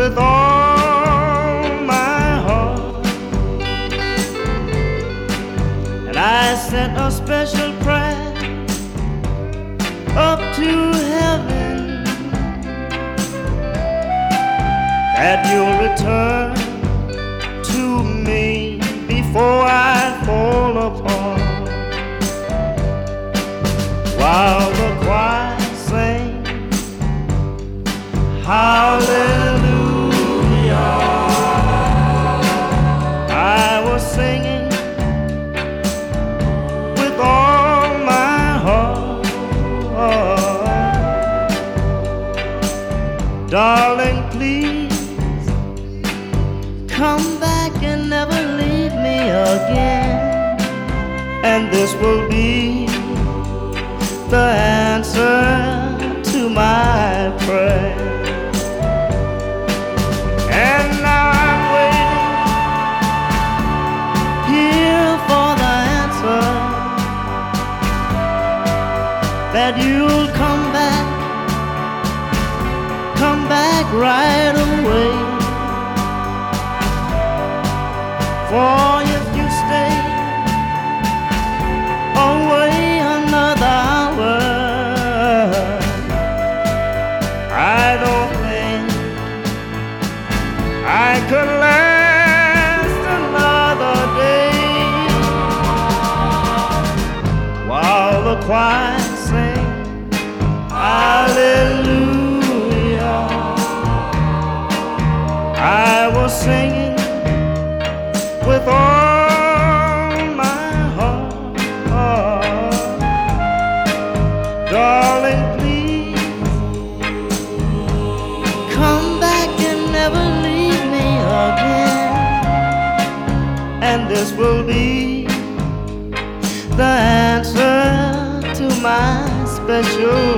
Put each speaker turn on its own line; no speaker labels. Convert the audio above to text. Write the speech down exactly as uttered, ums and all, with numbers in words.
with all my heart, and I sent a special prayer up to heaven that you'll return to me before I fall apart. While the choir sings hallelujah, I was singing with all my heart. Darling, please come back and never leave me again, and this will be the answer to my prayer. And now I'm waiting here for the answer, that you'll come back, come back right away. For if you stay away another hour, I don't think I could last another day. While the choir sings hallelujah, I was singing with all my heart. Darling, please come back and never leave me again, and this will be the answer to my special